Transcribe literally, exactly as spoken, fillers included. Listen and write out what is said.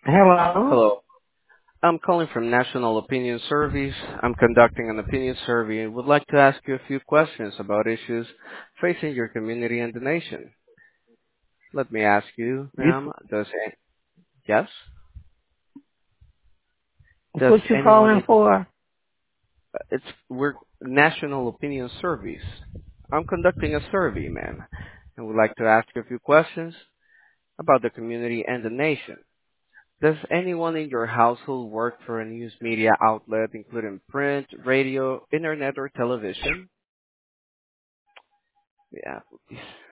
Hello. Hello. I'm calling from National Opinion Surveys. I'm conducting an opinion survey and would like to ask you a few questions about issues facing your community and the nation. Let me ask you, You, ma'am, does a- yes? Does what you anyone calling in, for? it's we're National Opinion Surveys. I'm conducting a survey, ma'am, and would like to ask you a few questions about the community and the nation. Does anyone in your household work for a news media outlet, including print, radio, internet, or television? Yeah, please.